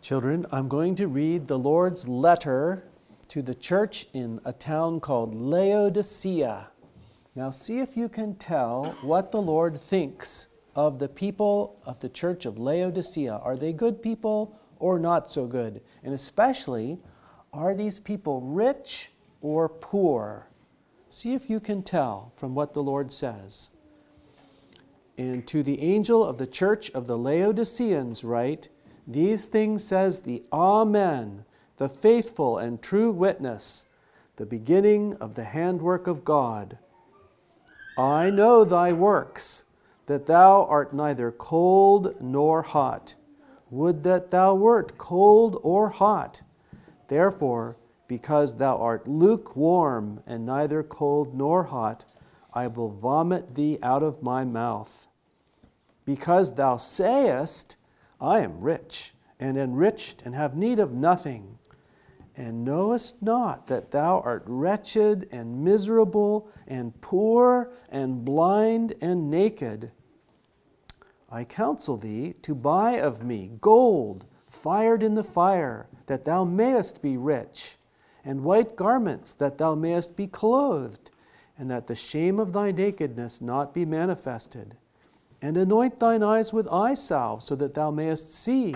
Children, I'm going to read the Lord's letter to the church in a town called Laodicea. Now see if you can tell what the Lord thinks of the people of the church of Laodicea. Are they good people or not so good? And especially, are these people rich or poor? See if you can tell from what the Lord says. And to the angel of the church of the Laodiceans write, these things says the Amen, the faithful and true witness, the beginning of the handwork of God. I know thy works, that thou art neither cold nor hot. Would that thou wert cold or hot. Therefore, because thou art lukewarm and neither cold nor hot, I will vomit thee out of my mouth. Because thou sayest, I am rich, and enriched, and have need of nothing, and knowest not that thou art wretched, and miserable, and poor, and blind, and naked. I counsel thee to buy of me gold, fired in the fire, that thou mayest be rich, and white garments, that thou mayest be clothed, and that the shame of thy nakedness not be manifested. And anoint thine eyes with eye salve, so that thou mayest see.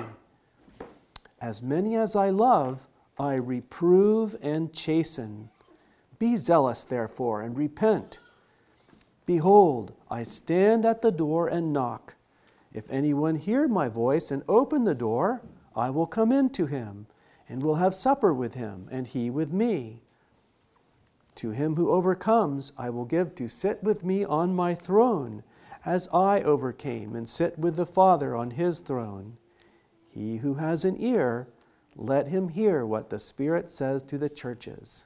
As many as I love, I reprove and chasten. Be zealous, therefore, and repent. Behold, I stand at the door and knock. If anyone hear my voice and open the door, I will come in to him, and will have supper with him, and he with me. To him who overcomes, I will give to sit with me on my throne, as I overcame and sit with the Father on his throne. He who has an ear, let him hear what the Spirit says to the churches.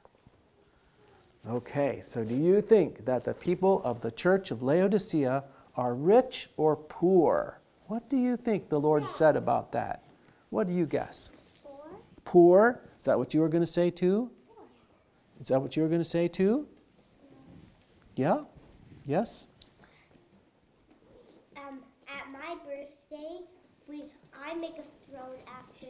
Okay, so do you think that the people of the church of Laodicea are rich or poor? What do you think the Lord said about that? What do you guess? Poor. Poor? Is that what you were going to say too? Is that what you were going to say too? Yeah? Yes? At my birthday, I make a throne after.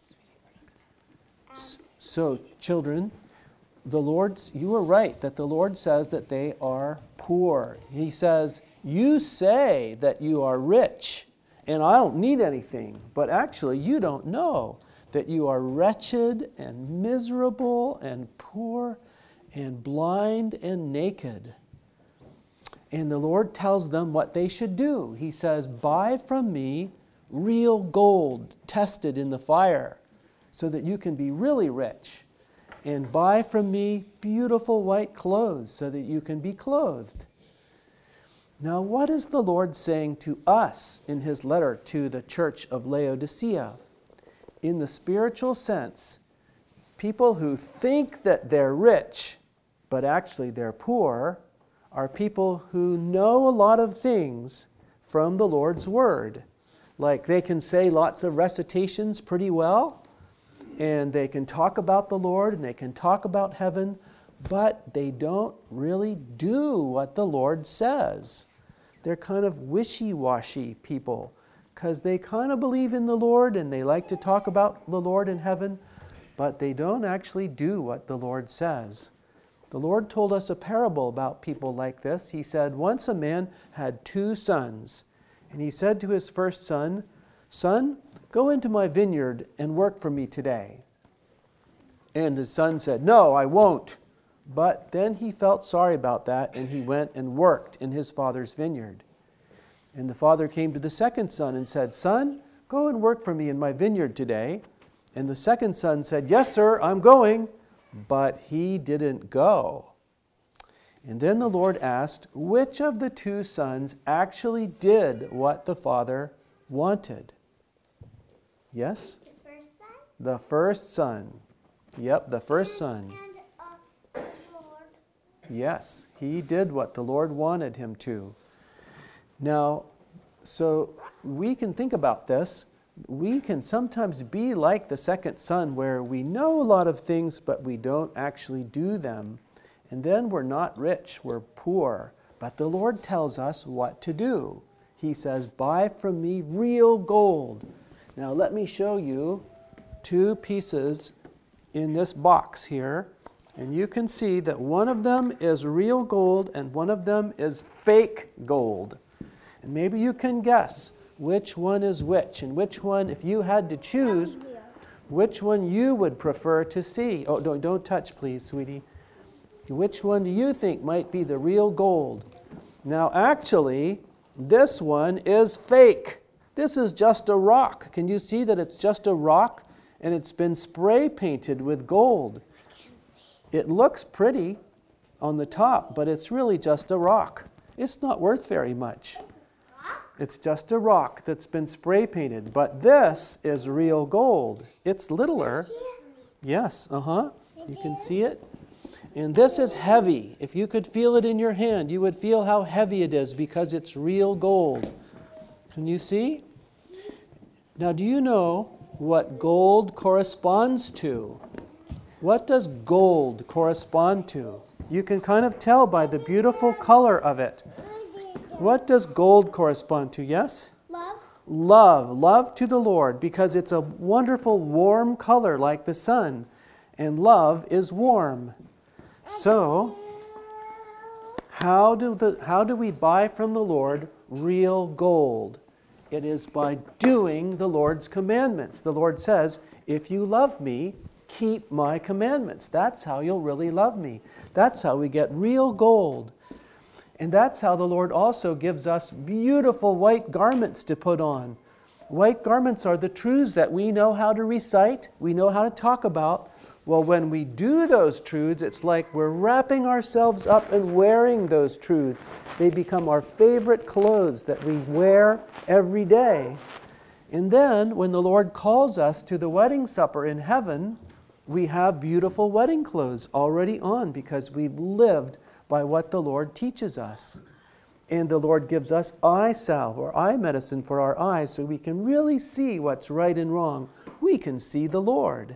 So, children, you were right that the Lord says that they are poor. He says, you say that you are rich and I don't need anything, but actually you don't know that you are wretched and miserable and poor and blind and naked. And the Lord tells them what they should do. He says, buy from me real gold tested in the fire so that you can be really rich. And buy from me beautiful white clothes so that you can be clothed. Now, what is the Lord saying to us in his letter to the church of Laodicea? In the spiritual sense, people who think that they're rich, but actually they're poor, are people who know a lot of things from the Lord's Word. Like they can say lots of recitations pretty well, and they can talk about the Lord, and they can talk about heaven, but they don't really do what the Lord says. They're kind of wishy-washy people, because they kind of believe in the Lord, and they like to talk about the Lord in heaven, but they don't actually do what the Lord says. The Lord told us a parable about people like this. He said, once a man had 2 sons, and he said to his first son, son, go into my vineyard and work for me today. And his son said, no, I won't. But then he felt sorry about that, and he went and worked in his father's vineyard. And the father came to the second son and said, son, go and work for me in my vineyard today. And the second son said, yes, sir, I'm going. But he didn't go. And then the Lord asked, which of the 2 sons actually did what the father wanted? Yes? The first son? The first son. Yep, the first son. And Lord. Yes, he did what the Lord wanted him to. Now, so we can think about this. We can sometimes be like the second son, where we know a lot of things, but we don't actually do them. And then we're not rich, we're poor. But the Lord tells us what to do. He says, buy from me real gold. Now let me show you two pieces in this box here, and you can see that one of them is real gold and one of them is fake gold. And maybe you can guess which one is which, and which one, if you had to choose, which one you would prefer to see. Oh, don't touch, please, sweetie. Which one do you think might be the real gold? Now, actually, this one is fake. This is just a rock. Can you see that it's just a rock and it's been spray painted with gold? It looks pretty on the top, but it's really just a rock. It's not worth very much. It's just a rock that's been spray painted, but this is real gold. It's littler. Yes, you can see it. And this is heavy. If you could feel it in your hand, you would feel how heavy it is because it's real gold. Can you see? Now, do you know what gold corresponds to? What does gold correspond to? You can kind of tell by the beautiful color of it. What does gold correspond to? Yes? Love. Love. Love to the Lord, because it's a wonderful warm color like the sun. And love is warm. So, how do we buy from the Lord real gold? It is by doing the Lord's commandments. The Lord says, if you love me, keep my commandments. That's how you'll really love me. That's how we get real gold. And that's how the Lord also gives us beautiful white garments to put on. White garments are the truths that we know how to recite, we know how to talk about. Well, when we do those truths, it's like we're wrapping ourselves up and wearing those truths. They become our favorite clothes that we wear every day. And then, when the Lord calls us to the wedding supper in heaven, we have beautiful wedding clothes already on because we've lived by what the Lord teaches us. And the Lord gives us eye salve or eye medicine for our eyes so we can really see what's right and wrong. We can see the Lord.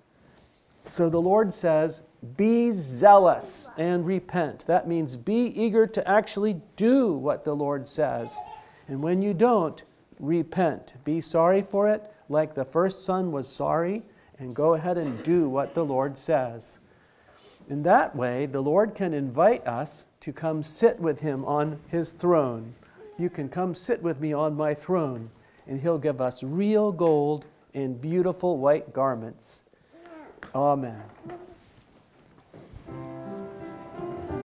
So the Lord says, be zealous and repent. That means be eager to actually do what the Lord says. And when you don't, repent. Be sorry for it, like the first son was sorry, and go ahead and do what the Lord says. In that way, the Lord can invite us to come sit with Him on His throne. You can come sit with me on my throne, and He'll give us real gold and beautiful white garments. Amen.